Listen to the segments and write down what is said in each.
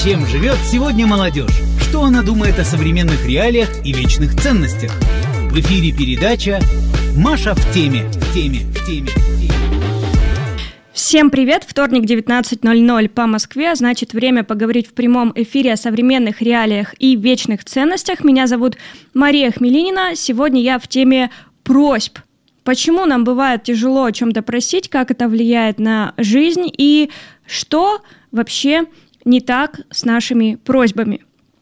Чем живет сегодня молодежь? Что она думает о современных реалиях и вечных ценностях? В эфире передача «Маша в теме». Всем привет! Вторник, 19:00 по Москве, значит, время поговорить в прямом эфире о современных реалиях и вечных ценностях. Меня зовут Мария Хмелинина. Сегодня я в теме просьб. Почему нам бывает тяжело о чем-то просить, как это влияет на жизнь и что вообще не так с нашими просьбами.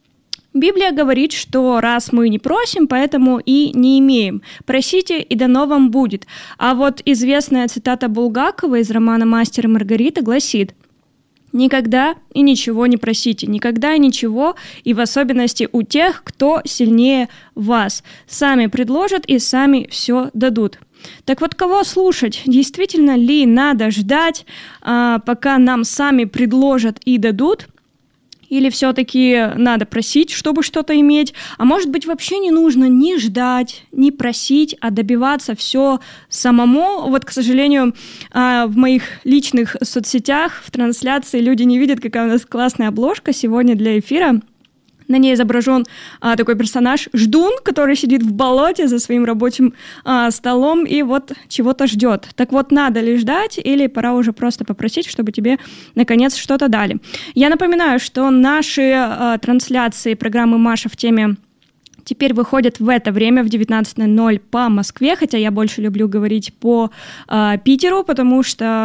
Библия говорит, что раз мы не просим, поэтому и не имеем. Просите, и дано вам будет. А вот известная цитата Булгакова из романа «Мастер и Маргарита» гласит: «Никогда и ничего не просите, никогда и ничего, и в особенности у тех, кто сильнее вас. Сами предложат и сами все дадут». Так вот, кого слушать? Действительно ли надо ждать, пока нам сами предложат и дадут? Или все-таки надо просить, чтобы что-то иметь? А может быть, вообще не нужно ни ждать, ни просить, а добиваться все самому? Вот, к сожалению, в моих личных соцсетях, в трансляции люди не видят, какая у нас классная обложка сегодня для эфира. На ней изображен такой персонаж Ждун, который сидит в болоте за своим рабочим столом и вот чего-то ждет. Так вот, надо ли ждать или пора уже просто попросить, чтобы тебе наконец что-то дали? Я напоминаю, что наши трансляции программы «Маша в теме» теперь выходят в это время, в 19:00 по Москве, хотя я больше люблю говорить по Питеру, потому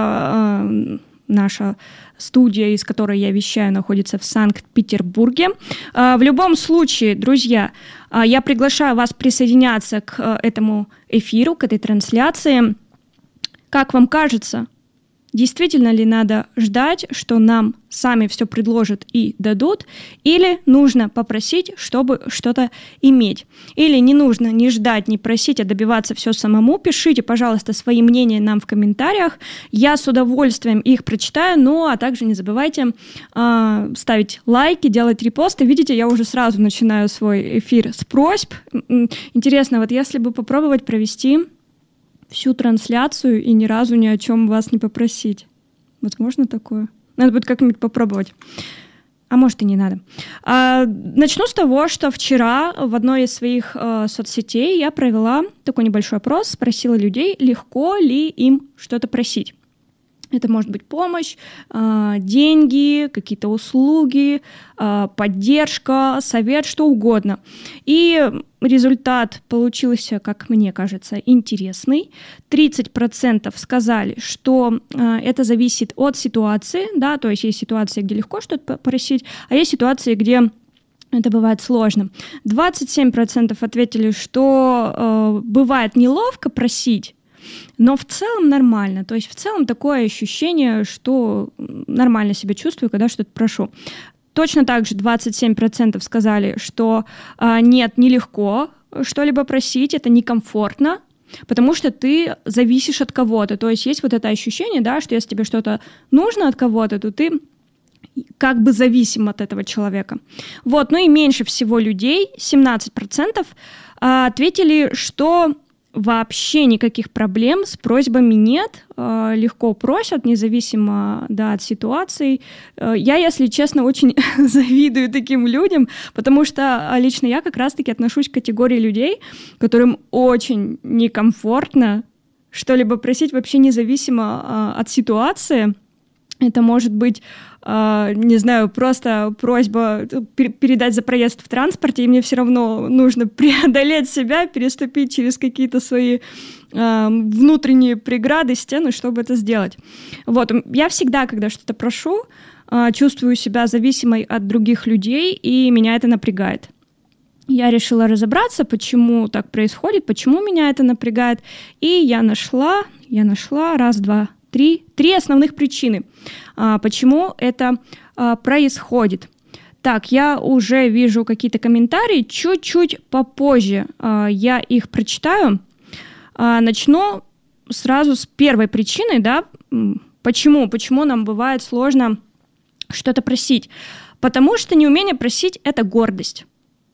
что наша студия, из которой я вещаю, находится в Санкт-Петербурге. В любом случае, друзья, я приглашаю вас присоединяться к этому эфиру, к этой трансляции. Как вам кажется, действительно ли надо ждать, что нам сами все предложат и дадут, или нужно попросить, чтобы что-то иметь? Или не нужно ни ждать, ни просить, а добиваться все самому? Пишите, пожалуйста, свои мнения нам в комментариях. Я с удовольствием их прочитаю, ну а также не забывайте ставить лайки, делать репосты. Видите, я уже сразу начинаю свой эфир с просьб. Интересно, вот если бы попробовать провести всю трансляцию и ни разу ни о чем вас не попросить. Возможно такое? Надо будет как-нибудь попробовать. А может и не надо. Начну с того, что вчера в одной из своих соцсетей я провела такой небольшой опрос, спросила людей, легко ли им что-то просить. Это может быть помощь, деньги, какие-то услуги, поддержка, совет, что угодно. И результат получился, как мне кажется, интересный. 30% сказали, что это зависит от ситуации, да, то есть есть ситуации, где легко что-то просить, а есть ситуации, где это бывает сложно. 27% ответили, что бывает неловко просить, но в целом нормально. То есть в целом такое ощущение, что нормально себя чувствую, когда что-то прошу. Точно так же 27% сказали, что нет, нелегко что-либо просить, это некомфортно, потому что ты зависишь от кого-то. То есть есть вот это ощущение, да, что если тебе что-то нужно от кого-то, то ты как бы зависим от этого человека. Вот, ну и меньше всего людей, 17%, ответили, что вообще никаких проблем с просьбами нет, легко просят, независимо, да, от ситуации. Я, если честно, очень завидую таким людям, потому что лично я как раз-таки отношусь к категории людей, которым очень некомфортно что-либо просить вообще независимо от ситуации. Это может быть, не знаю, просто просьба передать за проезд в транспорте, и мне все равно нужно преодолеть себя, переступить через какие-то свои внутренние преграды, стены, чтобы это сделать. Вот, я всегда, когда что-то прошу, чувствую себя зависимой от других людей, и меня это напрягает. Я решила разобраться, почему так происходит, почему меня это напрягает, и я нашла, три основных причины, почему это происходит. Так, я уже вижу какие-то комментарии, чуть-чуть попозже я их прочитаю. Начну сразу с первой причины, да, почему нам бывает сложно что-то просить. Потому что неумение просить – это гордость.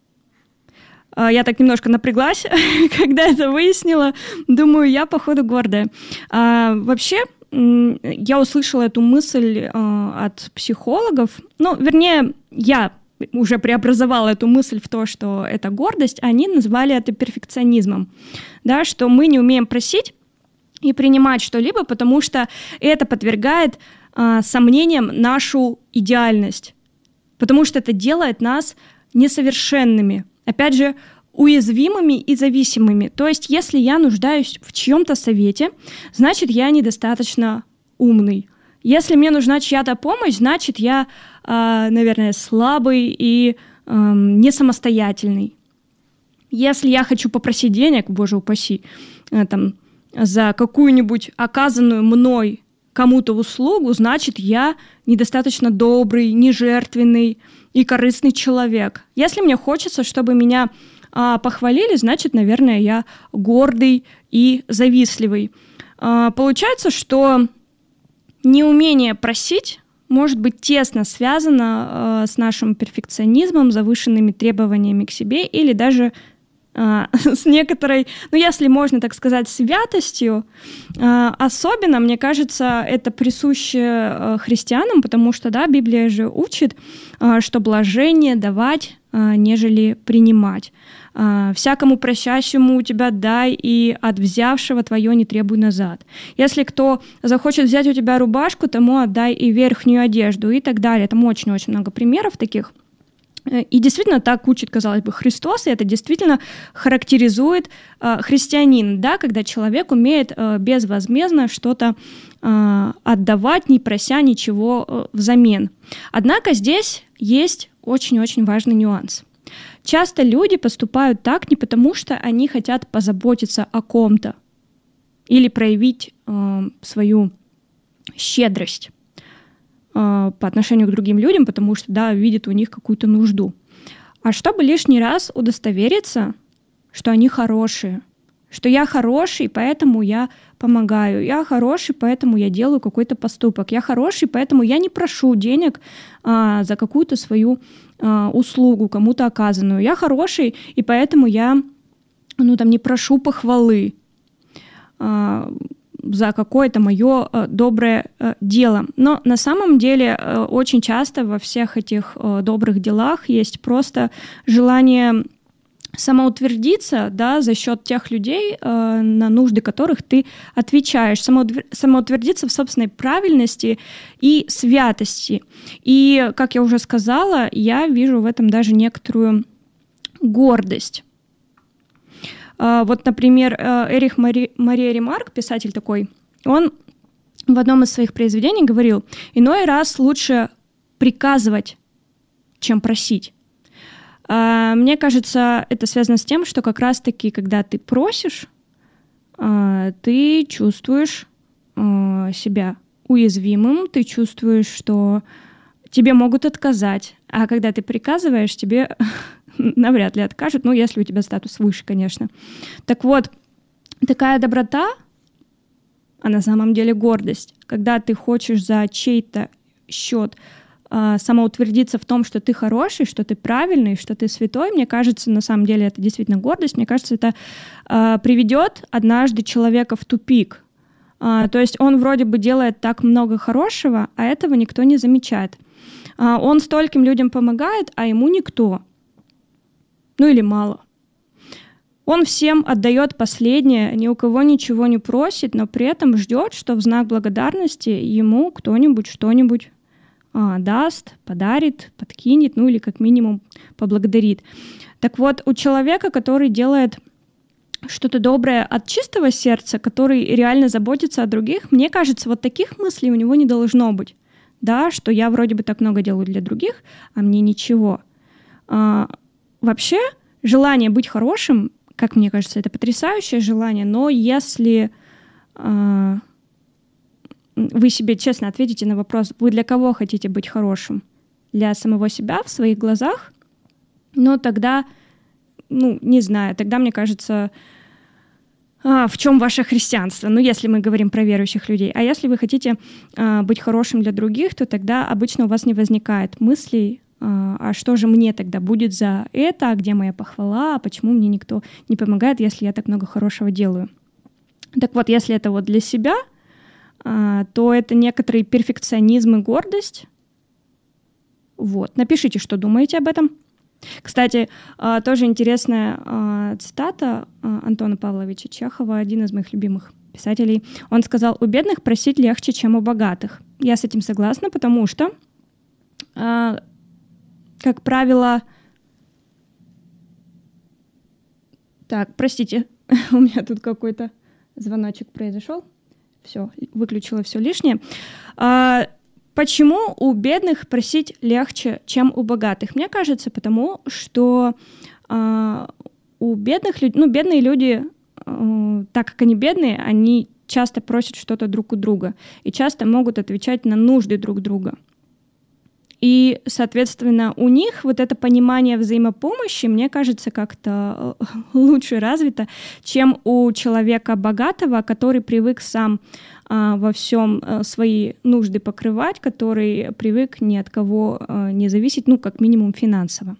Я так немножко напряглась, когда это выяснила. Думаю, я, походу, гордая. Вообще, я услышала эту мысль от психологов, вернее, я уже преобразовала эту мысль в то, что это гордость, они назвали это перфекционизмом, да, что мы не умеем просить и принимать что-либо, потому что это подвергает сомнениям нашу идеальность, потому что это делает нас несовершенными, опять же, уязвимыми и зависимыми. То есть, если я нуждаюсь в чьем-то совете, значит, я недостаточно умный. Если мне нужна чья-то помощь, значит, я, наверное, слабый и не самостоятельный. Если я хочу попросить денег, боже упаси, за какую-нибудь оказанную мной кому-то услугу, значит, я недостаточно добрый, нежертвенный и корыстный человек. Если мне хочется, чтобы меня похвалили, значит, наверное, я гордый и завистливый. Получается, что неумение просить может быть тесно связано с нашим перфекционизмом, завышенными требованиями к себе или даже с некоторой, если можно так сказать, святостью. Особенно, мне кажется, это присуще христианам, потому что, да, Библия же учит, что блажение давать, нежели принимать. «Всякому просящему у тебя дай, и от взявшего твое не требуй назад». Если кто захочет взять у тебя рубашку, тому отдай и верхнюю одежду, и так далее. Там очень-очень много примеров таких. И действительно так учит, казалось бы, Христос, и это действительно характеризует христианина, да, когда человек умеет безвозмездно что-то отдавать, не прося ничего взамен. Однако здесь есть очень-очень важный нюанс. Часто люди поступают так не потому, что они хотят позаботиться о ком-то или проявить свою щедрость по отношению к другим людям, потому что, да, видят у них какую-то нужду. А чтобы лишний раз удостовериться, что они хорошие, что я хороший, поэтому я помогаю, я хороший, поэтому я делаю какой-то поступок, я хороший, поэтому я не прошу денег за какую-то свою услугу, кому-то оказанную, я хороший, и поэтому я не прошу похвалы за какое-то мое доброе дело. Но на самом деле очень часто во всех этих добрых делах есть просто желание самоутвердиться, да, за счет тех людей, на нужды которых ты отвечаешь, самоутвердиться в собственной правильности и святости. И, как я уже сказала, я вижу в этом даже некоторую гордость. Вот, например, Эрих Мария Ремарк, писатель такой, он в одном из своих произведений говорил: «Иной раз лучше приказывать, чем просить». Мне кажется, это связано с тем, что как раз-таки, когда ты просишь, ты чувствуешь себя уязвимым, ты чувствуешь, что тебе могут отказать. А когда ты приказываешь, тебе навряд ли откажут, если у тебя статус выше, конечно. Так вот, такая доброта, а на самом деле гордость, когда ты хочешь за чей-то счет самоутвердиться в том, что ты хороший, что ты правильный, что ты святой, мне кажется, на самом деле это действительно гордость, мне кажется, это приведет однажды человека в тупик. То есть он вроде бы делает так много хорошего, а этого никто не замечает. Он стольким людям помогает, а ему никто. Или мало. Он всем отдает последнее, ни у кого ничего не просит, но при этом ждет, что в знак благодарности ему кто-нибудь что-нибудь даст, подарит, подкинет, или как минимум поблагодарит. Так вот, у человека, который делает что-то доброе от чистого сердца, который реально заботится о других, мне кажется, вот таких мыслей у него не должно быть. Да, что я вроде бы так много делаю для других, а мне ничего. Вообще, желание быть хорошим, как мне кажется, это потрясающее желание, но если вы себе честно ответите на вопрос, вы для кого хотите быть хорошим? Для самого себя в своих глазах? Тогда, не знаю, тогда, мне кажется, в чем ваше христианство? Если мы говорим про верующих людей. А если вы хотите быть хорошим для других, то тогда обычно у вас не возникает мыслей, а что же мне тогда будет за это, а где моя похвала, а почему мне никто не помогает, если я так много хорошего делаю. Так вот, если это вот для себя, то это некоторый перфекционизм и гордость. Вот. Напишите, что думаете об этом. Кстати, тоже интересная цитата Антона Павловича Чехова, один из моих любимых писателей. Он сказал: «У бедных просить легче, чем у богатых». Я с этим согласна, потому что, как правило... Так, простите, у меня тут какой-то звоночек произошел. Все, выключила все лишнее. Почему у бедных просить легче, чем у богатых? Мне кажется, потому что у бедных людей, бедные люди, так как они бедные, они часто просят что-то друг у друга и часто могут отвечать на нужды друг друга. И, соответственно, у них вот это понимание взаимопомощи, мне кажется, как-то лучше развито, чем у человека богатого, который привык сам во всем свои нужды покрывать, который привык ни от кого не зависеть, как минимум финансово.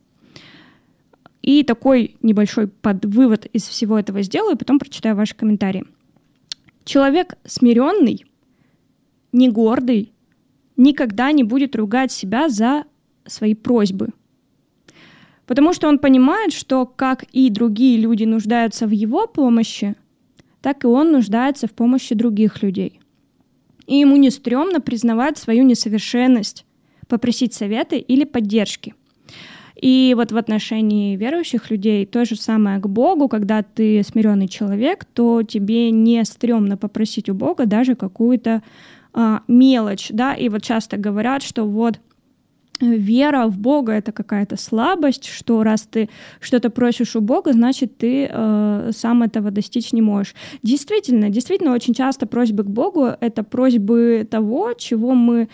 И такой небольшой подвывод из всего этого сделаю, потом прочитаю ваши комментарии. Человек смиренный, не гордый, никогда не будет ругать себя за свои просьбы. Потому что он понимает, что как и другие люди нуждаются в его помощи, так и он нуждается в помощи других людей. И ему не стрёмно признавать свою несовершенность, попросить советы или поддержки. И вот в отношении верующих людей то же самое к Богу. Когда ты смиренный человек, то тебе не стрёмно попросить у Бога даже какую-то мелочь, да, и вот часто говорят, что вот вера в Бога — это какая-то слабость, что раз ты что-то просишь у Бога, значит, ты сам этого достичь не можешь. Действительно, очень часто просьбы к Богу — это просьбы того, чего мы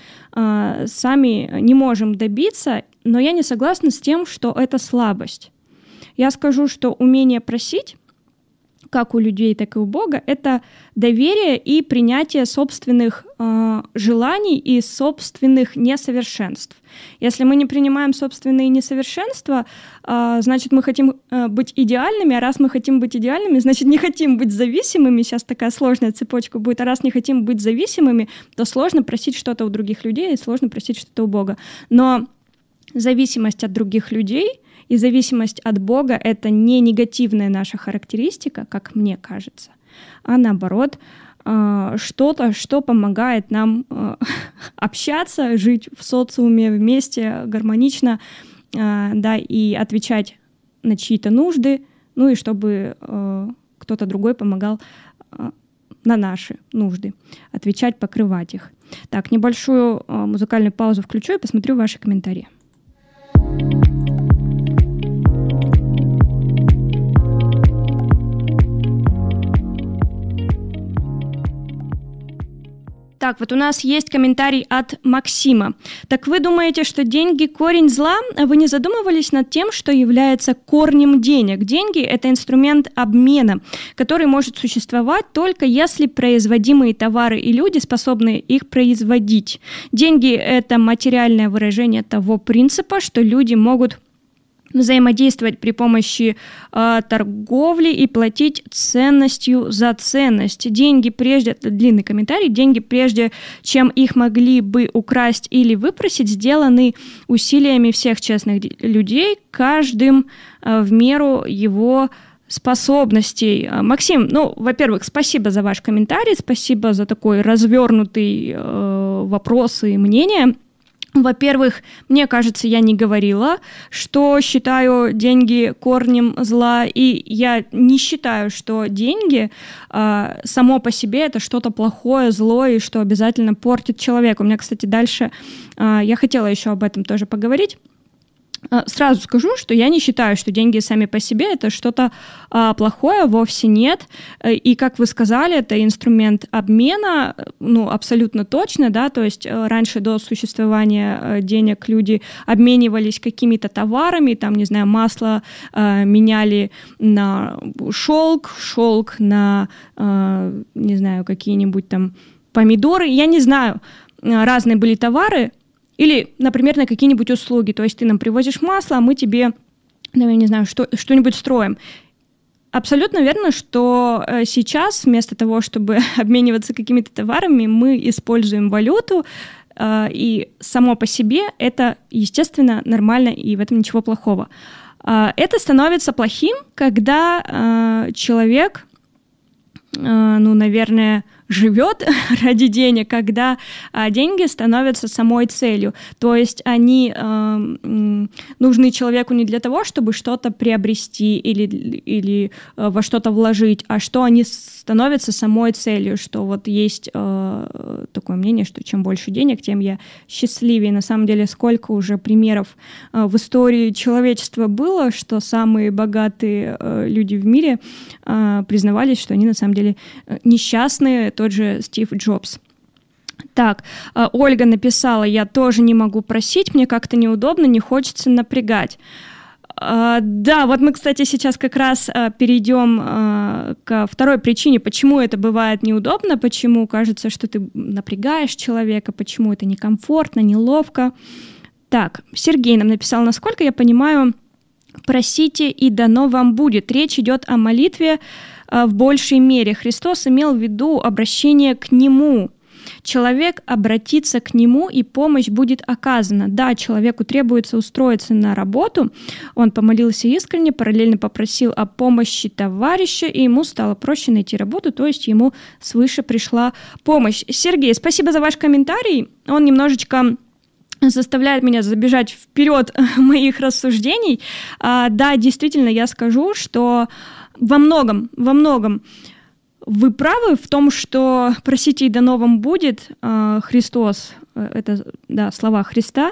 сами не можем добиться, но я не согласна с тем, что это слабость. Я скажу, что умение просить, как у людей, так и у Бога, это доверие и принятие собственных желаний и собственных несовершенств. Если мы не принимаем собственные несовершенства, значит, мы хотим быть идеальными, а раз мы хотим быть идеальными, значит, не хотим быть зависимыми. Сейчас такая сложная цепочка будет. А раз не хотим быть зависимыми, то сложно просить что-то у других людей и сложно просить что-то у Бога. Но зависимость от других людей и зависимость от Бога — это не негативная наша характеристика, как мне кажется, а наоборот, что-то, что помогает нам общаться, жить в социуме вместе гармонично, да, и отвечать на чьи-то нужды, и чтобы кто-то другой помогал на наши нужды, отвечать, покрывать их. Так, небольшую музыкальную паузу включу и посмотрю ваши комментарии. Так, вот у нас есть комментарий от Максима. Так вы думаете, что деньги – корень зла? Вы не задумывались над тем, что является корнем денег? Деньги – это инструмент обмена, который может существовать только если производимые товары и люди способны их производить. Деньги – это материальное выражение того принципа, что люди могут взаимодействовать при помощи торговли и платить ценностью за ценность. Деньги прежде, длинный комментарий, деньги прежде, чем их могли бы украсть или выпросить, сделаны усилиями всех честных людей, каждым в меру его способностей. Максим, во-первых, спасибо за ваш комментарий, спасибо за такой развернутый вопрос и мнение. Во-первых, мне кажется, я не говорила, что считаю деньги корнем зла, и я не считаю, что деньги само по себе это что-то плохое, злое, и что обязательно портит человека. У меня, кстати, дальше я хотела еще об этом тоже поговорить. Сразу скажу, что я не считаю, что деньги сами по себе это что-то плохое, вовсе нет. И, как вы сказали, это инструмент обмена, абсолютно точно, да, то есть раньше до существования денег люди обменивались какими-то товарами, там, не знаю, масло меняли на шелк на, не знаю, какие-нибудь там помидоры, я не знаю, разные были товары. Или, например, на какие-нибудь услуги. То есть ты нам привозишь масло, а мы тебе, я не знаю, что-нибудь строим. Абсолютно верно, что сейчас вместо того, чтобы обмениваться какими-то товарами, мы используем валюту, и само по себе это, естественно, нормально, и в этом ничего плохого. Это становится плохим, когда человек, наверное, живет ради денег, когда деньги становятся самой целью. То есть они нужны человеку не для того, чтобы что-то приобрести или во что-то вложить, а что они становятся самой целью, что вот есть такое мнение, что чем больше денег, тем я счастливее. На самом деле, сколько уже примеров в истории человечества было, что самые богатые люди в мире признавались, что они на самом деле несчастные, тот же Стив Джобс. Так, Ольга написала: я тоже не могу просить, мне как-то неудобно, не хочется напрягать. Да, вот мы, кстати, сейчас как раз перейдем ко второй причине, почему это бывает неудобно, почему кажется, что ты напрягаешь человека, почему это некомфортно, неловко. Так, Сергей нам написал: насколько я понимаю, просите, и дано вам будет. Речь идет о молитве в большей мере. Христос имел в виду обращение к Нему. Человек обратится к Нему, и помощь будет оказана. Да, человеку требуется устроиться на работу. Он помолился искренне, параллельно попросил о помощи товарища, и ему стало проще найти работу, то есть ему свыше пришла помощь. Сергей, спасибо за ваш комментарий. Он немножечко заставляет меня забежать вперед моих рассуждений. Да, действительно, я скажу, что во многом вы правы в том, что «просите, и дано вам будет», Христос, это, да, слова Христа,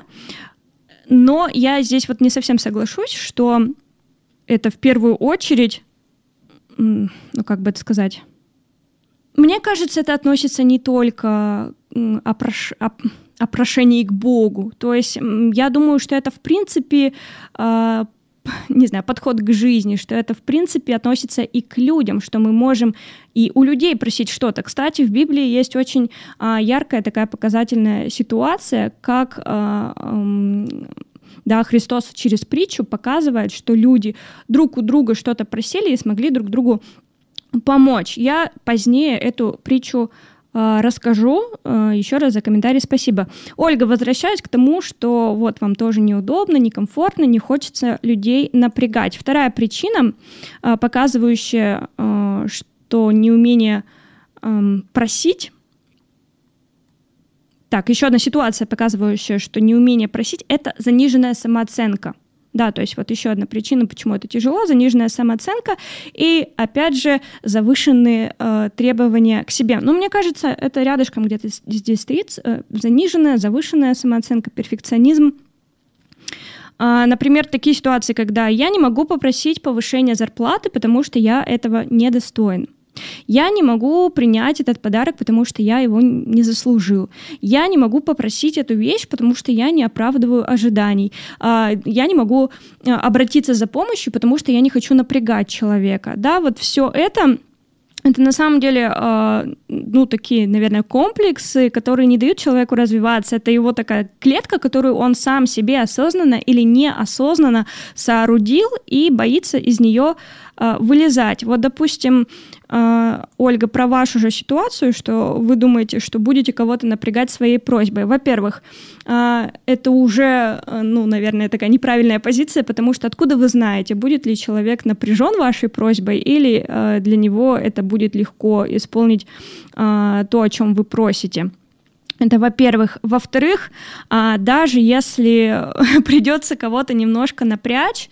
но я здесь вот не совсем соглашусь, что это в первую очередь, как бы это сказать, мне кажется, это относится не только о прошении к Богу, то есть я думаю, что это в принципе не знаю, подход к жизни, что это, в принципе, относится и к людям, что мы можем и у людей просить что-то. Кстати, в Библии есть очень яркая такая показательная ситуация, как Христос через притчу показывает, что люди друг у друга что-то просили и смогли друг другу помочь. Я позднее эту притчу расскажу. Еще раз за комментарий спасибо. Ольга, возвращаюсь к тому, что вот вам тоже неудобно, некомфортно, не хочется людей напрягать. Вторая причина, показывающая, что неумение просить. Так, еще одна ситуация, показывающая, что неумение просить, это заниженная самооценка. Да, то есть вот еще одна причина, почему это тяжело, заниженная самооценка и, опять же, завышенные требования к себе. Но мне кажется, это рядышком где-то здесь стоит, заниженная, завышенная самооценка, перфекционизм. Например, такие ситуации, когда я не могу попросить повышения зарплаты, потому что я этого недостоин. Я не могу принять этот подарок, потому что я его не заслужил. Я не могу попросить эту вещь, потому что я не оправдываю ожиданий. Я не могу обратиться за помощью, потому что я не хочу напрягать человека. Да, вот все это на самом деле, такие, наверное, комплексы, которые не дают человеку развиваться. Это его такая клетка, которую он сам себе осознанно или неосознанно соорудил и боится из нее вылезать. Вот, допустим, Ольга, про вашу же ситуацию, что вы думаете, что будете кого-то напрягать своей просьбой. Во-первых, это уже, наверное, такая неправильная позиция, потому что откуда вы знаете, будет ли человек напряжен вашей просьбой или для него это будет легко исполнить то, о чем вы просите. Это, во-первых. Во-вторых, даже если придется кого-то немножко напрячь,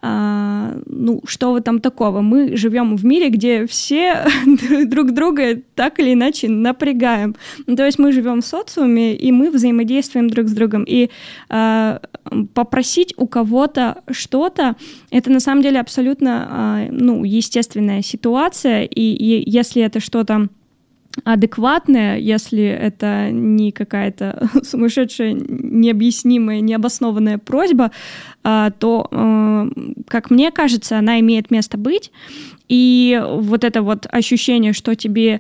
что в этом такого? Мы живем в мире, где все друг друга так или иначе напрягаем. То есть мы живем в социуме, и мы взаимодействуем друг с другом. И попросить у кого-то что-то, это на самом деле абсолютно естественная ситуация. И если это что-то адекватная, если это не какая-то сумасшедшая, необъяснимая, необоснованная просьба, то, как мне кажется, она имеет место быть. И вот это вот ощущение, что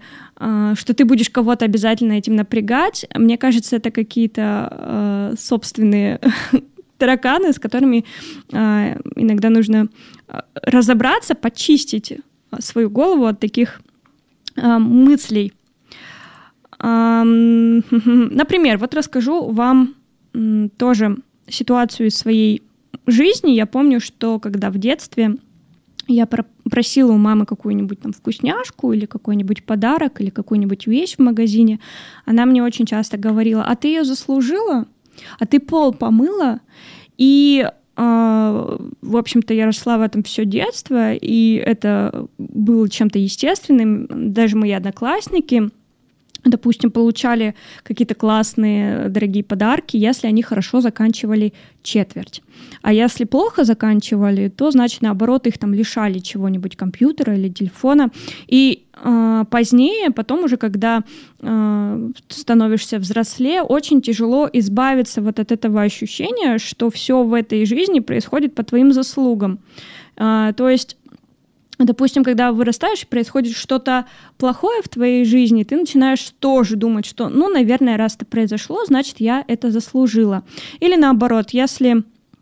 ты будешь кого-то обязательно этим напрягать, мне кажется, это какие-то собственные тараканы, с которыми иногда нужно разобраться, почистить свою голову от таких мыслей. Например, вот расскажу вам тоже ситуацию из своей жизни. Я помню, что когда в детстве я просила у мамы какую-нибудь там вкусняшку или какой-нибудь подарок, или какую-нибудь вещь в магазине, она мне очень часто говорила: а ты ее заслужила? А ты пол помыла? И, в общем-то, я росла в этом все детство, и это было чем-то естественным. Даже мои одноклассники, допустим, получали какие-то классные, дорогие подарки, если они хорошо заканчивали четверть. А если плохо заканчивали, то, значит, наоборот, их там лишали чего-нибудь, компьютера или телефона. И позднее, потом уже, когда становишься взрослее, очень тяжело избавиться вот от этого ощущения, что все в этой жизни происходит по твоим заслугам. То есть, допустим, когда вырастаешь, происходит что-то плохое в твоей жизни, ты начинаешь тоже думать, что, ну, наверное, раз это произошло, значит, я это заслужила. Или наоборот, если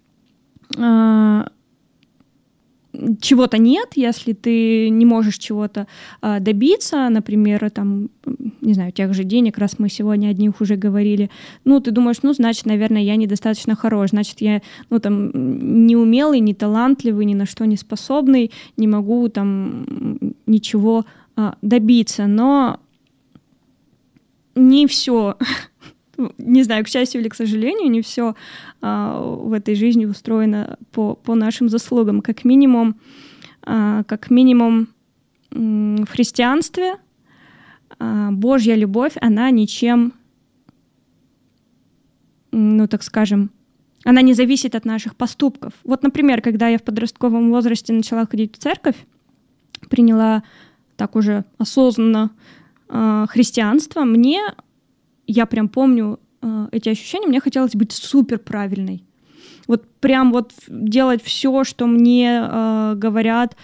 чего-то нет, если ты не можешь чего-то добиться, например, там, не знаю, тех же денег, раз мы сегодня о них уже говорили, ну, ты думаешь, ну, значит, наверное, я недостаточно хорош, значит, я, ну, там, неумелый, не талантливый, ни на что не способный, не могу там ничего добиться, но не все. Не знаю, к счастью или к сожалению, не все в этой жизни устроено по нашим заслугам. Как минимум в христианстве Божья любовь, она ничем, ну, так скажем, она не зависит от наших поступков. Вот, например, когда я в подростковом возрасте начала ходить в церковь, приняла так уже осознанно христианство, я прям помню эти ощущения, мне хотелось быть супер правильной. Вот прям вот делать все, что мне говорят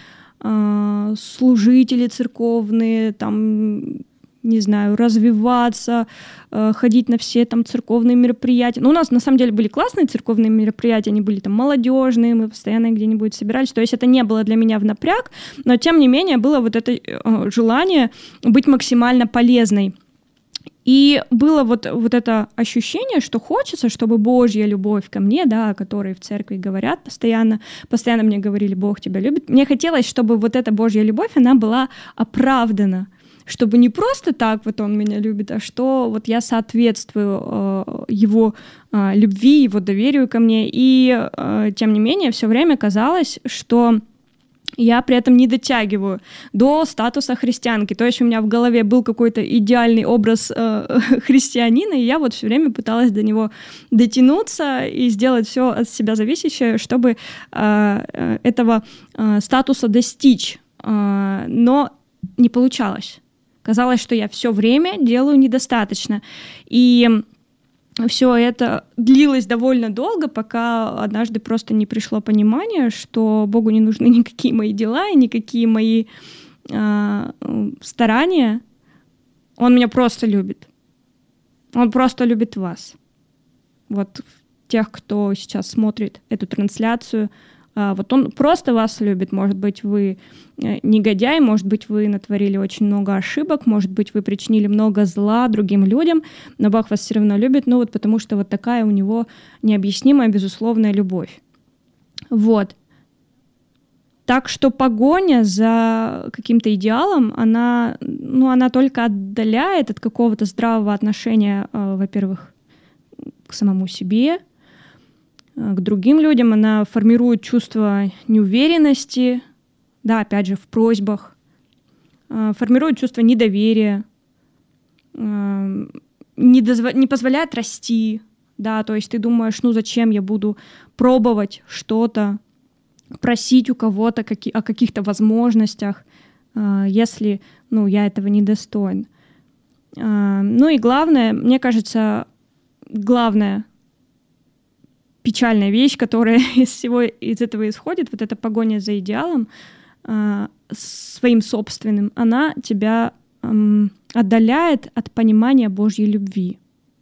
служители церковные, там, не знаю, развиваться, ходить на все там церковные мероприятия. Ну, у нас на самом деле были классные церковные мероприятия, они были там молодежные, мы постоянно где-нибудь собирались. То есть это не было для меня в напряг, но тем не менее было вот это желание быть максимально полезной. И было вот это ощущение, что хочется, чтобы Божья любовь ко мне, да, о которой в церкви говорят постоянно мне говорили: Бог тебя любит. Мне хотелось, чтобы вот эта Божья любовь, она была оправдана, чтобы не просто так вот Он меня любит, а что вот я соответствую Его любви, Его доверию ко мне. И тем не менее все время казалось, что я при этом не дотягиваю до статуса христианки. То есть у меня в голове был какой-то идеальный образ христианина, и я вот все время пыталась до него дотянуться и сделать все от себя зависящее, чтобы этого статуса достичь. Но не получалось. Казалось, что я все время делаю недостаточно. И все это длилось довольно долго, пока однажды просто не пришло понимание, что Богу не нужны никакие мои дела и никакие мои старания. Он меня просто любит. Он просто любит вас. Вот тех, кто сейчас смотрит эту трансляцию, вот Он просто вас любит. Может быть, вы негодяй, может быть, вы натворили очень много ошибок, может быть, вы причинили много зла другим людям, но Бог вас все равно любит, ну вот потому что вот такая у Него необъяснимая, безусловная любовь. Вот. Так что погоня за каким-то идеалом, она только отдаляет от какого-то здравого отношения, во-первых, к самому себе, к другим людям, она формирует чувство неуверенности, да, опять же, в просьбах, формирует чувство недоверия, не позволяет расти, да, то есть ты думаешь, ну зачем я буду пробовать что-то, просить у кого-то о каких-то возможностях, если, я этого не достоин. Ну и главное, мне кажется, главная печальная вещь, которая из этого исходит, вот эта погоня за идеалом своим собственным, она тебя отдаляет от понимания Божьей любви.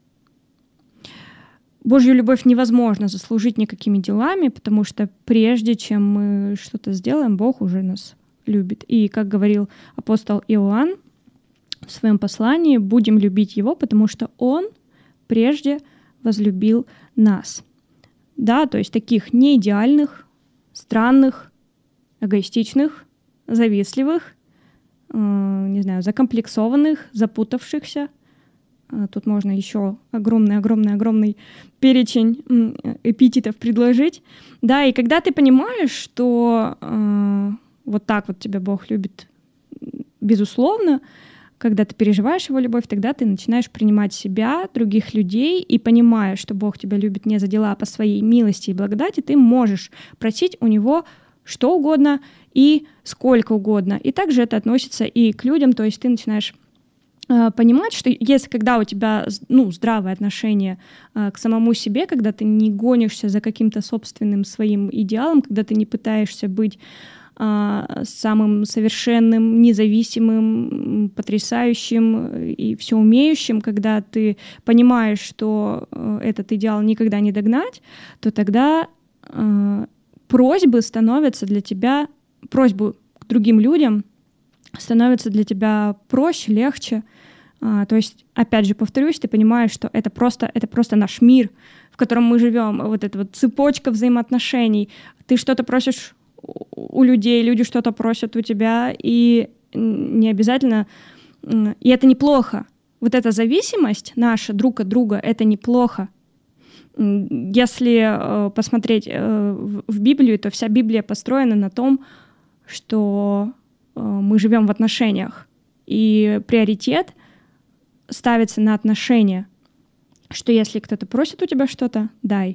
Божью любовь невозможно заслужить никакими делами, потому что прежде чем мы что-то сделаем, Бог уже нас любит. И, как говорил апостол Иоанн в своем послании, будем любить Его, потому что Он прежде возлюбил нас. Да, то есть таких неидеальных, странных, эгоистичных, завистливых, закомплексованных, запутавшихся. Тут можно еще огромный перечень эпитетов предложить. Да, и когда ты понимаешь, что вот так вот тебя Бог любит, безусловно, когда ты переживаешь Его любовь, тогда ты начинаешь принимать себя, других людей, и понимая, что Бог тебя любит не за дела, а по своей милости и благодати, ты можешь просить у Него что угодно и сколько угодно. И также это относится и к людям, то есть ты начинаешь понимать, что если когда у тебя здравое отношение к самому себе, когда ты не гонишься за каким-то собственным своим идеалом, когда ты не пытаешься быть самым совершенным, независимым, потрясающим и всеумеющим, когда ты понимаешь, что этот идеал никогда не догнать, то тогда просьбы становятся для тебя, просьбы к другим людям становятся для тебя проще, легче. То есть, опять же, повторюсь, ты понимаешь, что это просто наш мир, в котором мы живем, вот эта вот цепочка взаимоотношений. Ты что-то просишь у людей, люди что-то просят у тебя, и не обязательно... И это неплохо. Вот эта зависимость наша друг от друга, это неплохо. Если посмотреть в Библию, то вся Библия построена на том, что мы живем в отношениях, и приоритет ставится на отношения, что если кто-то просит у тебя что-то, дай.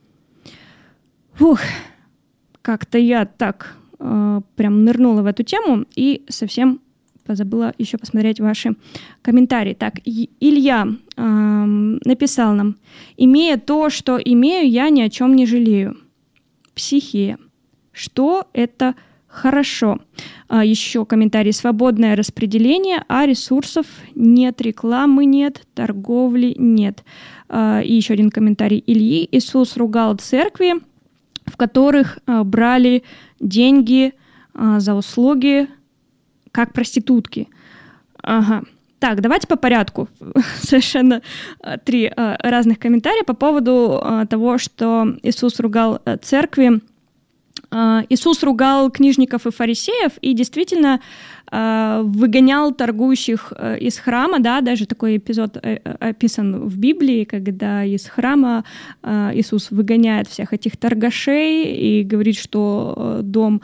Как-то я так прям нырнула в эту тему и совсем позабыла еще посмотреть ваши комментарии. Так, Илья написал нам: «Имея то, что имею, я ни о чем не жалею. Психия. Что это хорошо?» Еще комментарий: «Свободное распределение, а ресурсов нет, рекламы нет, торговли нет». И еще один комментарий Ильи: «Иисус ругал церкви, в которых брали деньги за услуги, как проститутки». Ага. Так, давайте по порядку. Совершенно 3 разных комментария по поводу того, что Иисус ругал церкви. Иисус ругал книжников и фарисеев и действительно выгонял торгующих из храма, да, даже такой эпизод описан в Библии, когда из храма Иисус выгоняет всех этих торгашей и говорит, что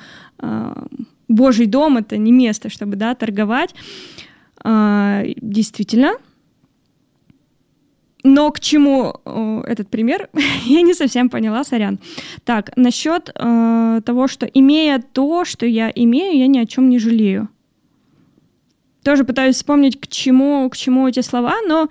Божий дом — это не место, чтобы, да, торговать. Действительно. Но к чему этот пример, я не совсем поняла, сорян. Так, насчет того, что имея то, что я имею, я ни о чем не жалею. Тоже пытаюсь вспомнить, к чему эти слова, но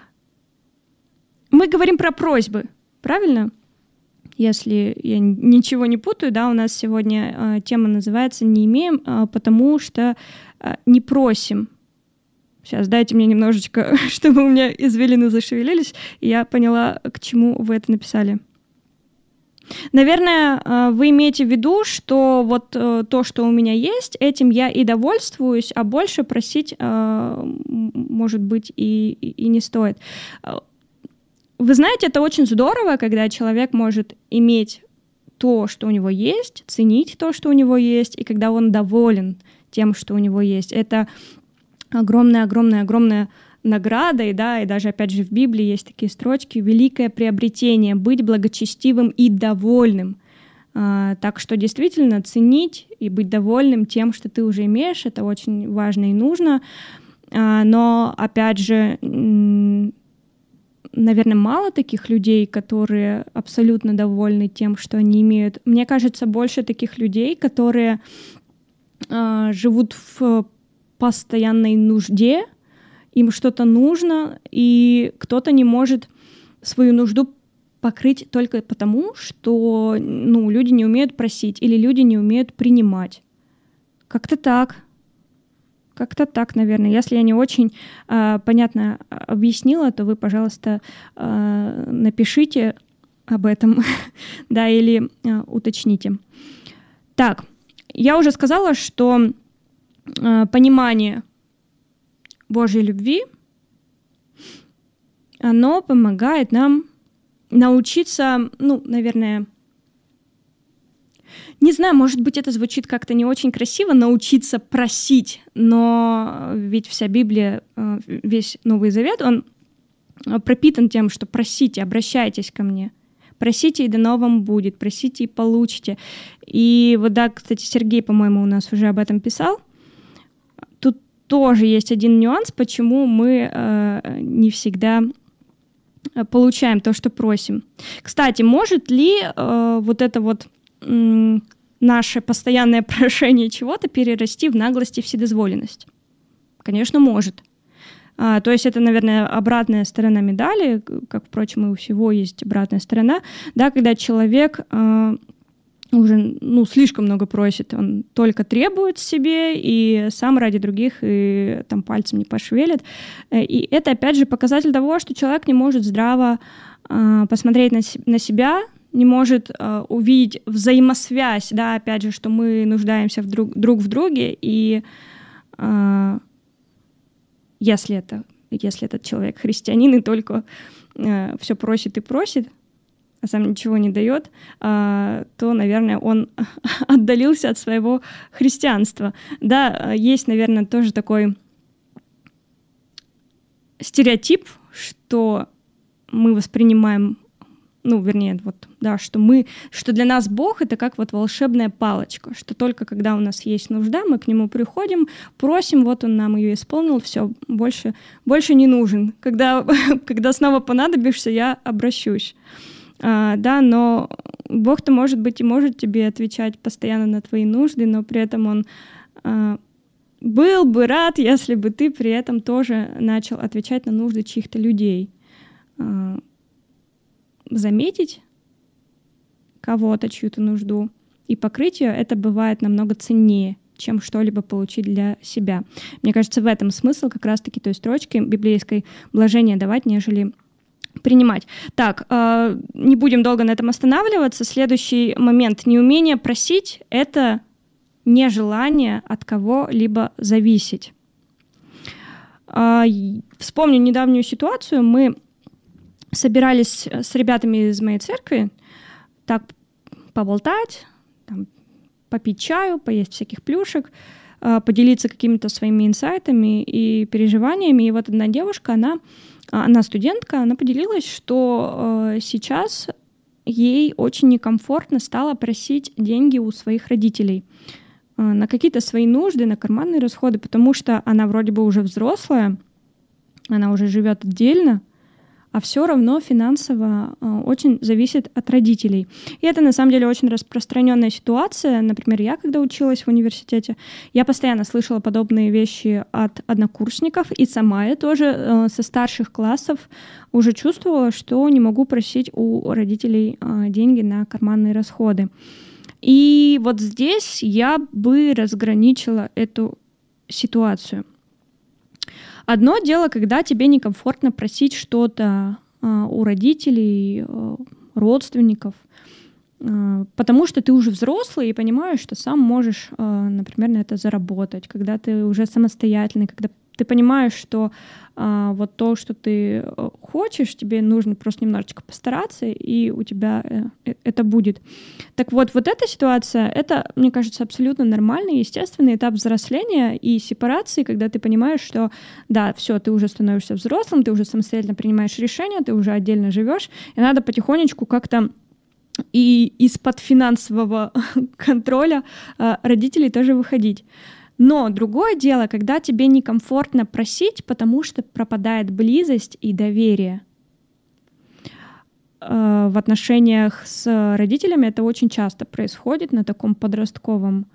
мы говорим про просьбы, правильно? Если я ничего не путаю, да, у нас сегодня тема называется «Не имеем, потому что не просим». Сейчас дайте мне немножечко, чтобы у меня извилины зашевелились, и я поняла, к чему вы это написали. Наверное, вы имеете в виду, что вот то, что у меня есть, этим я и довольствуюсь, а больше просить, может быть, и не стоит. Вы знаете, это очень здорово, когда человек может иметь то, что у него есть, ценить то, что у него есть, и когда он доволен тем, что у него есть. Это огромная награда, и даже, опять же, в Библии есть такие строчки: «Великое приобретение — быть благочестивым и довольным». Так что действительно ценить и быть довольным тем, что ты уже имеешь, это очень важно и нужно. Но, опять же, наверное, мало таких людей, которые абсолютно довольны тем, что они имеют. Мне кажется, больше таких людей, которые живут в постоянной нужде, им что-то нужно, и кто-то не может свою нужду покрыть только потому, что люди не умеют просить или люди не умеют принимать. Как-то так, наверное. Если я не очень понятно объяснила, то вы, пожалуйста, напишите об этом, да, или уточните. Так, я уже сказала, что понимание Божьей любви, оно помогает нам научиться, наверное, не знаю, может быть, это звучит как-то не очень красиво, научиться просить, но ведь вся Библия, весь Новый Завет, он пропитан тем, что просите, обращайтесь ко мне. Просите, и дано вам будет, просите и получите. И вот да, кстати, Сергей, по-моему, у нас уже об этом писал. Тут тоже есть один нюанс, почему мы не всегда получаем то, что просим. Кстати, может ли вот это вот наше постоянное прошение чего-то перерасти в наглость и вседозволенность? Конечно, может. То есть это, наверное, обратная сторона медали, как, впрочем, и у всего есть обратная сторона, да, когда человек уже слишком много просит, он только требует себе и сам ради других и там пальцем не пошевелит. И это, опять же, показатель того, что человек не может здраво посмотреть на себя, не может увидеть взаимосвязь, да, опять же, что мы нуждаемся друг в друге, и если этот человек христианин и только все просит и просит, а сам ничего не дает, то, наверное, он отдалился от своего христианства. Да, есть, наверное, тоже такой стереотип, что мы воспринимаем, что для нас Бог — это как вот волшебная палочка, что только когда у нас есть нужда, мы к Нему приходим, просим, вот Он нам ее исполнил, все, больше не нужен. Когда снова понадобишься, я обращусь. Да, но Бог-то, может быть, и может тебе отвечать постоянно на твои нужды, но при этом Он был бы рад, если бы ты при этом тоже начал отвечать на нужды чьих-то людей. Заметить кого-то, чью-то нужду и покрыть ее, это бывает намного ценнее, чем что-либо получить для себя. Мне кажется, в этом смысл как раз-таки той строчки библейской «блажение давать, нежели принимать». Так, не будем долго на этом останавливаться. Следующий момент. Неумение просить — это нежелание от кого-либо зависеть. Вспомню недавнюю ситуацию. Мы собирались с ребятами из моей церкви так поболтать, там, попить чаю, поесть всяких плюшек, поделиться какими-то своими инсайтами и переживаниями. И вот одна девушка, она студентка, она поделилась, что сейчас ей очень некомфортно стало просить деньги у своих родителей на какие-то свои нужды, на карманные расходы, потому что она вроде бы уже взрослая, она уже живет отдельно, а все равно финансово очень зависит от родителей. И это, на самом деле, очень распространенная ситуация. Например, я, когда училась в университете, я постоянно слышала подобные вещи от однокурсников, и сама я тоже со старших классов уже чувствовала, что не могу просить у родителей деньги на карманные расходы. И вот здесь я бы разграничила эту ситуацию. Одно дело, когда тебе некомфортно просить что-то у родителей, родственников, потому что ты уже взрослый и понимаешь, что сам можешь, например, на это заработать, когда ты уже самостоятельный, когда ты понимаешь, что вот то, что ты хочешь, тебе нужно просто немножечко постараться, и у тебя это будет. Так вот эта ситуация, это, мне кажется, абсолютно нормальный, естественный этап взросления и сепарации, когда ты понимаешь, что да, все, ты уже становишься взрослым, ты уже самостоятельно принимаешь решения, ты уже отдельно живешь, и надо потихонечку как-то и из-под финансового контроля родителей тоже выходить. Но другое дело, когда тебе некомфортно просить, потому что пропадает близость и доверие. В отношениях с родителями это очень часто происходит на таком подростковом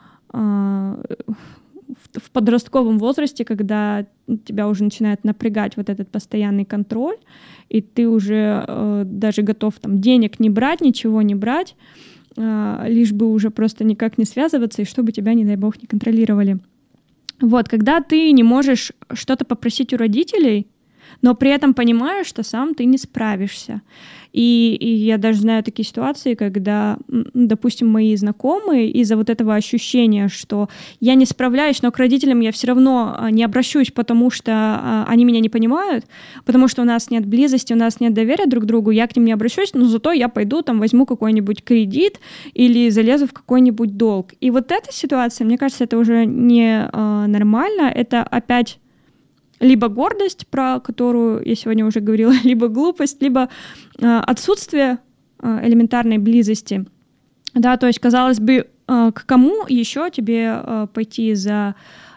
возрасте, когда тебя уже начинает напрягать вот этот постоянный контроль, и ты уже даже готов там денег не брать, ничего не брать, лишь бы уже просто никак не связываться, и чтобы тебя, не дай бог, не контролировали. Вот, когда ты не можешь что-то попросить у родителей, но при этом понимаешь, что сам ты не справишься. И я даже знаю такие ситуации, когда, допустим, мои знакомые из-за вот этого ощущения, что я не справляюсь, но к родителям я все равно не обращусь, потому что они меня не понимают, потому что у нас нет близости, у нас нет доверия друг к другу, я к ним не обращусь, но зато я пойду там возьму какой-нибудь кредит или залезу в какой-нибудь долг. И вот эта ситуация, мне кажется, это уже не нормально, это опять либо гордость, про которую я сегодня уже говорила, либо глупость, либо отсутствие элементарной близости. Да, то есть, казалось бы, к кому еще тебе пойти за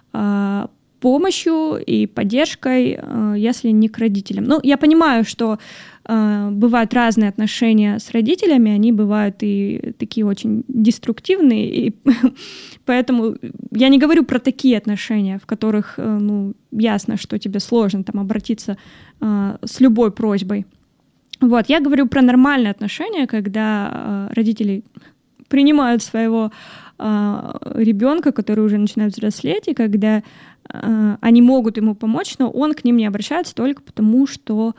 помощью и поддержкой, если не к родителям? Ну, я понимаю, что бывают разные отношения с родителями, они бывают и такие очень деструктивные, и поэтому я не говорю про такие отношения, в которых, ясно, что тебе сложно там обратиться с любой просьбой. Вот, я говорю про нормальные отношения, когда родители принимают своего ребенка, который уже начинает взрослеть, и когда они могут ему помочь, но он к ним не обращается только потому, что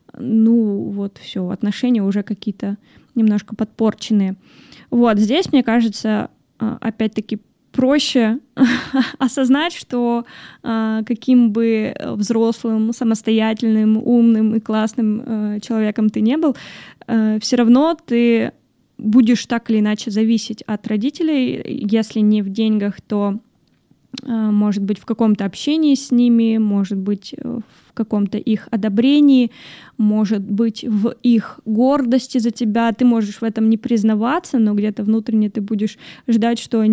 все, отношения уже какие-то немножко подпорченные. Вот, здесь, мне кажется, опять-таки проще осознать, что каким бы взрослым, самостоятельным, умным и классным человеком ты не был, все равно ты будешь так или иначе зависеть от родителей, если не в деньгах, то может быть в каком-то общении с ними, может быть в каком-то их одобрении, может быть в их гордости за тебя. Ты можешь в этом не признаваться, но где-то внутренне ты будешь ждать, чтобы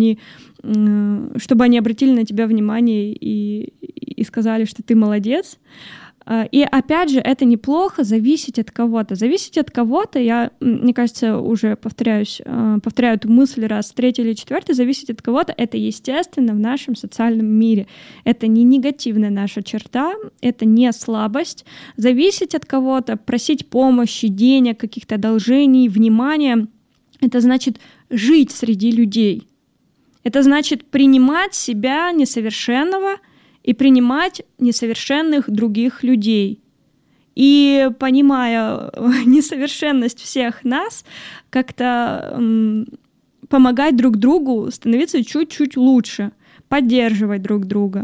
они обратили на тебя внимание и сказали, что ты молодец. И опять же, это неплохо зависеть от кого-то. Зависеть от кого-то, я, мне кажется, уже повторяю эту мысль раз, третий или четвертый, зависеть от кого-то — это естественно в нашем социальном мире. Это не негативная наша черта, это не слабость. Зависеть от кого-то, просить помощи, денег, каких-то одолжений, внимания — это значит жить среди людей. Это значит принимать себя несовершенного и принимать несовершенных других людей. И, понимая несовершенность всех нас, как-то помогать друг другу становиться чуть-чуть лучше, поддерживать друг друга.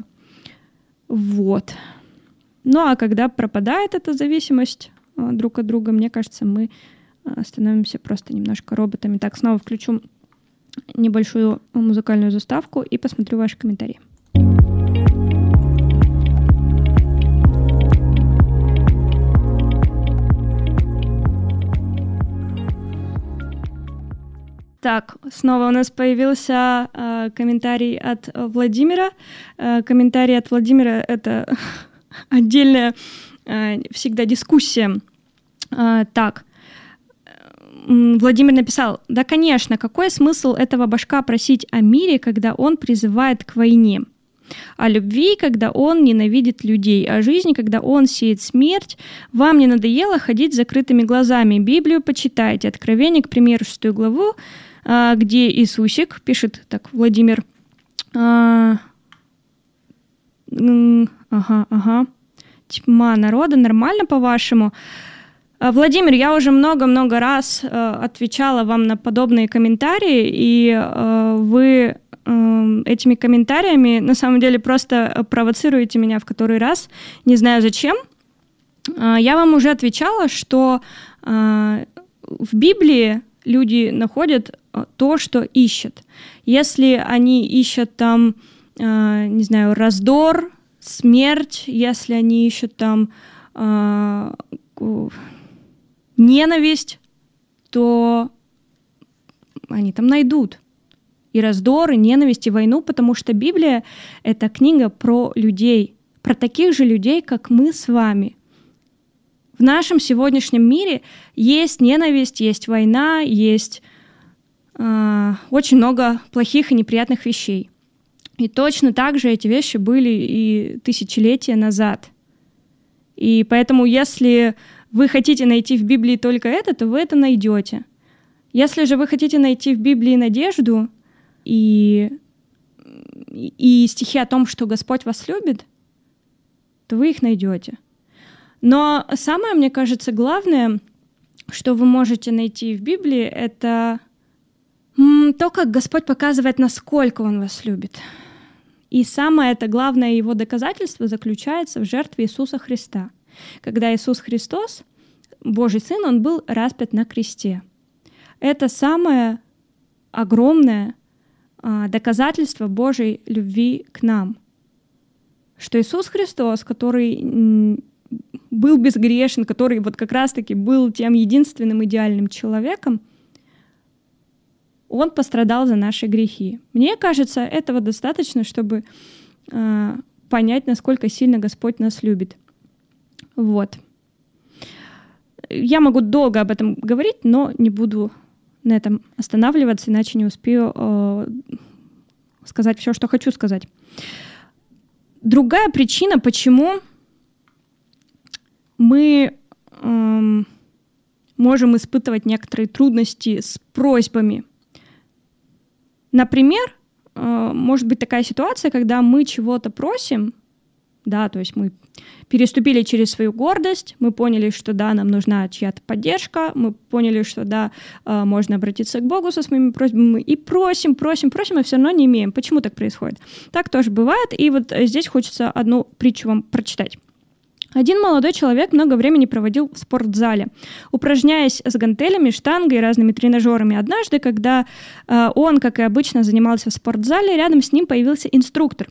Вот. Ну а когда пропадает эта зависимость друг от друга, мне кажется, мы становимся просто немножко роботами. Так, снова включу небольшую музыкальную заставку и посмотрю ваши комментарии. Так, снова у нас появился комментарий от Владимира. Комментарий от Владимира — это отдельная всегда дискуссия. Так, Владимир написал: «Да, конечно, какой смысл этого башка просить о мире, когда он призывает к войне? О любви, когда он ненавидит людей, о жизни, когда он сеет смерть. Вам не надоело ходить с закрытыми глазами? Библию почитайте. Откровение, к примеру, 6 главу, где Иисусик, пишет так Владимир, тьма народа, нормально, по-вашему?» Владимир, я уже много-много раз отвечала вам на подобные комментарии, и вы этими комментариями на самом деле просто провоцируете меня в который раз, не знаю зачем. Я вам уже отвечала, что в Библии люди находят то, что ищут. Если они ищут там, не знаю, раздор, смерть, если они ищут там ненависть, то они там найдут и раздор, и ненависть, и войну, потому что Библия — это книга про людей, про таких же людей, как мы с вами. В нашем сегодняшнем мире есть ненависть, есть война, есть очень много плохих и неприятных вещей. И точно так же эти вещи были и тысячелетия назад. И поэтому, если вы хотите найти в Библии только это, то вы это найдете. Если же вы хотите найти в Библии надежду и стихи о том, что Господь вас любит, то вы их найдете. Но самое, мне кажется, главное, что вы можете найти в Библии, это то, как Господь показывает, насколько Он вас любит. И самое это главное его доказательство заключается в жертве Иисуса Христа. Когда Иисус Христос, Божий Сын, Он был распят на кресте. Это самое огромное доказательство Божьей любви к нам. Что Иисус Христос, который был безгрешен, который вот как раз-таки был тем единственным идеальным человеком, Он пострадал за наши грехи. Мне кажется, этого достаточно, чтобы понять, насколько сильно Господь нас любит. Вот. Я могу долго об этом говорить, но не буду на этом останавливаться, иначе не успею сказать все, что хочу сказать. Другая причина, почему мы можем испытывать некоторые трудности с просьбами. Например, может быть такая ситуация, когда мы чего-то просим, да, то есть мы переступили через свою гордость, мы поняли, что да, нам нужна чья-то поддержка, мы поняли, что да, можно обратиться к Богу со своими просьбами, и просим, а все равно не имеем. Почему так происходит? Так тоже бывает, и вот здесь хочется одну притчу вам прочитать. Один молодой человек много времени проводил в спортзале, упражняясь с гантелями, штангой и разными тренажерами. Однажды, когда он, как и обычно, занимался в спортзале, рядом с ним появился инструктор,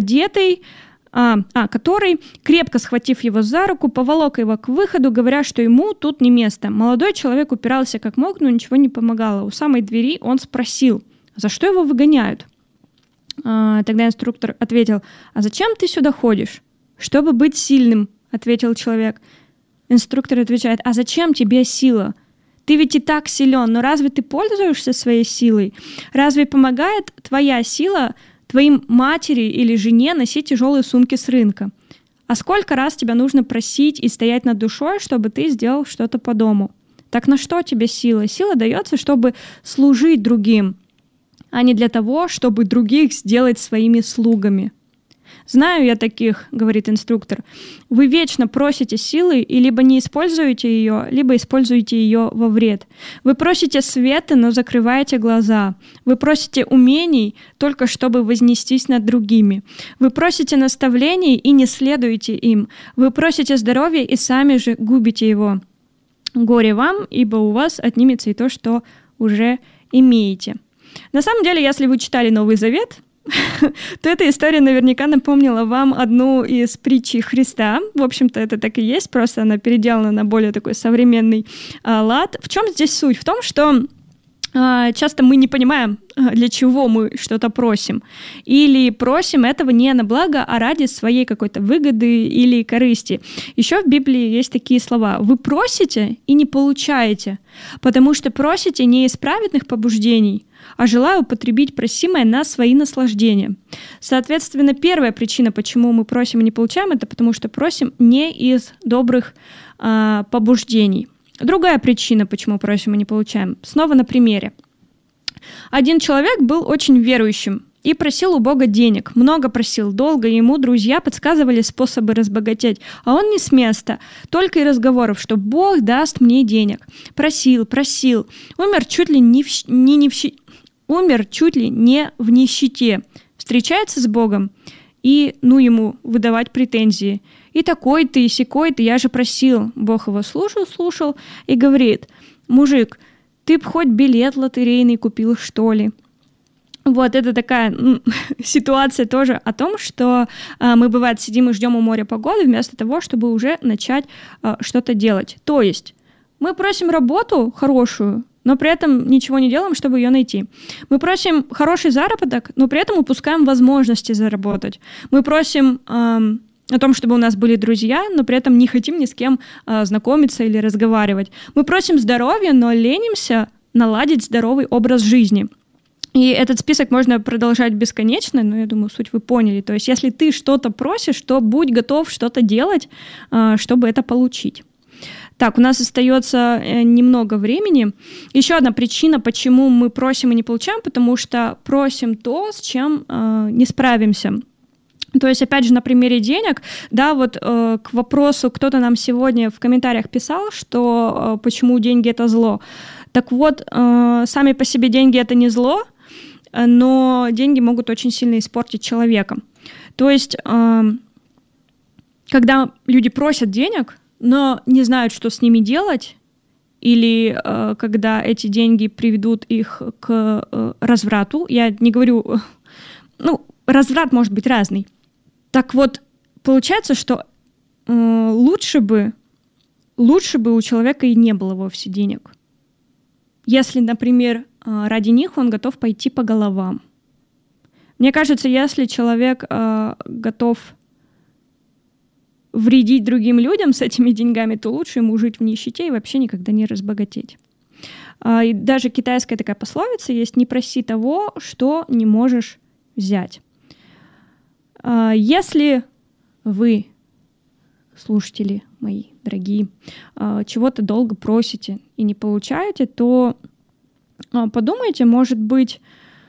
который, крепко схватив его за руку, поволок его к выходу, говоря, что ему тут не место. Молодой человек упирался как мог, но ничего не помогало. У самой двери он спросил, за что его выгоняют? Тогда инструктор ответил, а зачем ты сюда ходишь? Чтобы быть сильным, ответил человек. Инструктор отвечает, а зачем тебе сила? Ты ведь и так силен, но разве ты пользуешься своей силой? Разве помогает твоя сила твоим матери или жене носить тяжелые сумки с рынка? А сколько раз тебя нужно просить и стоять над душой, чтобы ты сделал что-то по дому? Так на что тебе сила? Сила дается, чтобы служить другим, а не для того, чтобы других сделать своими слугами. «Знаю я таких, — говорит инструктор, — вы вечно просите силы и либо не используете ее, либо используете ее во вред. Вы просите света, но закрываете глаза. Вы просите умений, только чтобы вознестись над другими. Вы просите наставлений и не следуете им. Вы просите здоровья и сами же губите его. Горе вам, ибо у вас отнимется и то, что уже имеете». На самом деле, если вы читали Новый Завет, то эта история наверняка напомнила вам одну из притчей Христа. В общем-то, это так и есть, просто она переделана на более такой современный лад. В чем здесь суть? В том, что часто мы не понимаем, для чего мы что-то просим. Или просим этого не на благо, а ради своей какой-то выгоды или корысти. Еще в Библии есть такие слова. «Вы просите и не получаете, потому что просите не из праведных побуждений, а желая употребить просимое на свои наслаждения». Соответственно, первая причина, почему мы просим и не получаем, это потому что просим не из добрых побуждений. Другая причина, почему просим и не получаем, снова на примере. Один человек был очень верующим и просил у Бога денег. Много просил, долго, и ему друзья подсказывали способы разбогатеть. А он не с места, только и разговоров, что Бог даст мне денег. Просил, умер чуть ли не в нищете. Встречается с Богом, и ему выдавать претензии. И такой-то, и сякой-то, я же просил. Бог его слушал и говорит: мужик, ты б хоть билет лотерейный купил, что ли? Вот, это такая ситуация тоже о том, что мы, бывает, сидим и ждем у моря погоды, вместо того, чтобы уже начать что-то делать. То есть мы просим работу хорошую, но при этом ничего не делаем, чтобы ее найти. Мы просим хороший заработок, но при этом упускаем возможности заработать. Мы просим о том, чтобы у нас были друзья, но при этом не хотим ни с кем знакомиться или разговаривать. Мы просим здоровья, но ленимся наладить здоровый образ жизни. И этот список можно продолжать бесконечно, но я думаю, суть вы поняли. То есть если ты что-то просишь, то будь готов что-то делать, чтобы это получить. Так, у нас остается немного времени. Еще одна причина, почему мы просим и не получаем, потому что просим то, с чем не справимся. То есть, опять же, на примере денег, да, вот к вопросу, кто-то нам сегодня в комментариях писал, что почему деньги – это зло. Так вот, сами по себе деньги – это не зло, но деньги могут очень сильно испортить человека. То есть, когда люди просят денег, но не знают, что с ними делать, или когда эти деньги приведут их к разврату, я не говорю, разврат может быть разный. Так вот, получается, что лучше бы у человека и не было вовсе денег. Если, например, ради них он готов пойти по головам. Мне кажется, если человек готов вредить другим людям с этими деньгами, то лучше ему жить в нищете и вообще никогда не разбогатеть. И даже китайская такая пословица есть: «Не проси того, что не можешь взять». Если вы, слушатели мои дорогие, чего-то долго просите и не получаете, то подумайте, может быть,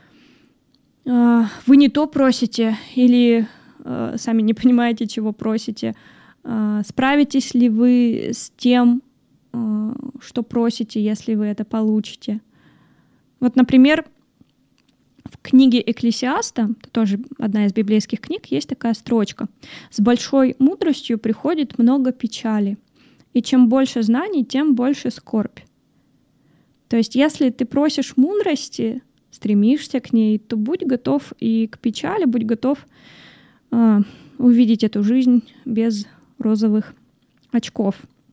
вы не то просите или сами не понимаете, чего просите. Справитесь ли вы с тем, что просите, если вы это получите? Вот, например, в книге Экклесиаста, это тоже одна из библейских книг, есть такая строчка: «С большой мудростью приходит много печали, и чем больше знаний, тем больше скорбь». То есть, если ты просишь мудрости, стремишься к ней, то будь готов и к печали, будь готов увидеть эту жизнь без розовых очков.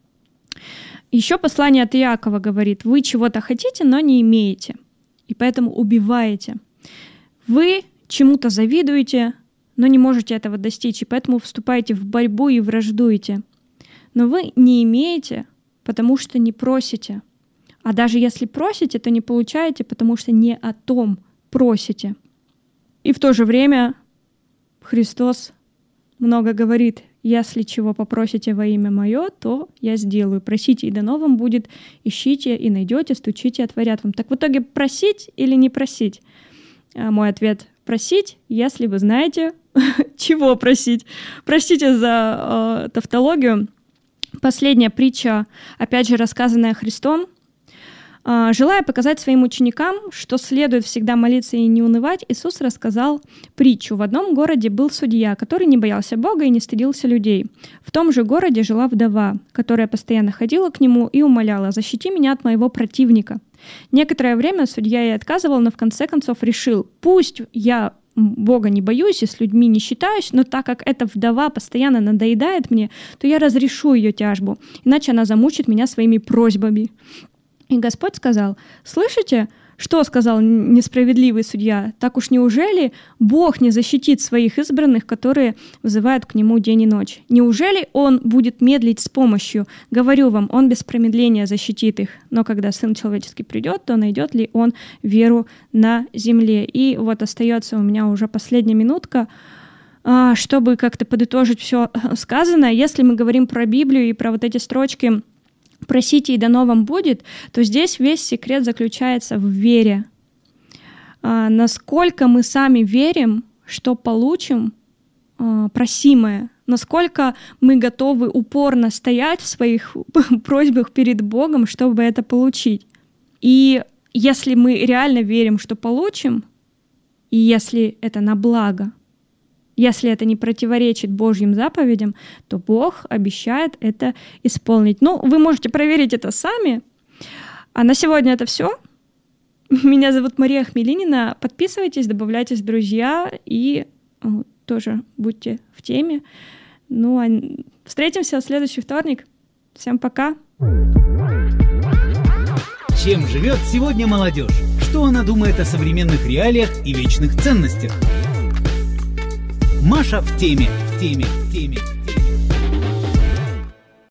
Еще послание от Иакова говорит: «Вы чего-то хотите, но не имеете, и поэтому убиваете. Вы чему-то завидуете, но не можете этого достичь, и поэтому вступаете в борьбу и враждуете. Но вы не имеете, потому что не просите. А даже если просите, то не получаете, потому что не о том просите». И в то же время Христос много говорит: «Если чего попросите во имя Мое, то я сделаю. Просите, и дано вам будет, ищите, и найдете, стучите, и отворят вам». Так в итоге просить или не просить? Мой ответ – просить, если вы знаете, чего просить. Простите за тавтологию. Последняя притча, опять же, рассказанная Христом. Желая показать своим ученикам, что следует всегда молиться и не унывать, Иисус рассказал притчу. В одном городе был судья, который не боялся Бога и не стыдился людей. В том же городе жила вдова, которая постоянно ходила к нему и умоляла: «Защити меня от моего противника». Некоторое время судья ей отказывал, но в конце концов решил: «Пусть я Бога не боюсь и с людьми не считаюсь, но так как эта вдова постоянно надоедает мне, то я разрешу ее тяжбу, иначе она замучит меня своими просьбами». И Господь сказал: «Слышите, что сказал несправедливый судья? Так уж неужели Бог не защитит своих избранных, которые взывают к Нему день и ночь? Неужели Он будет медлить с помощью? Говорю вам, Он без промедления защитит их. Но когда Сын Человеческий придет, то найдет ли Он веру на земле?» И вот остается у меня уже последняя минутка, чтобы как-то подытожить все сказанное. Если мы говорим про Библию и про вот эти строчки «Просите, и дано вам будет», то здесь весь секрет заключается в вере. Насколько мы сами верим, что получим просимое, насколько мы готовы упорно стоять в своих просьбах перед Богом, чтобы это получить. И если мы реально верим, что получим, и если это на благо, если это не противоречит Божьим заповедям, то Бог обещает это исполнить. Вы можете проверить это сами. А на сегодня это все. Меня зовут Мария Хмелинина. Подписывайтесь, добавляйтесь в друзья и тоже будьте в теме. А встретимся в следующий вторник. Всем пока. Чем живет сегодня молодежь? Что она думает о современных реалиях и вечных ценностях? Маша в теме.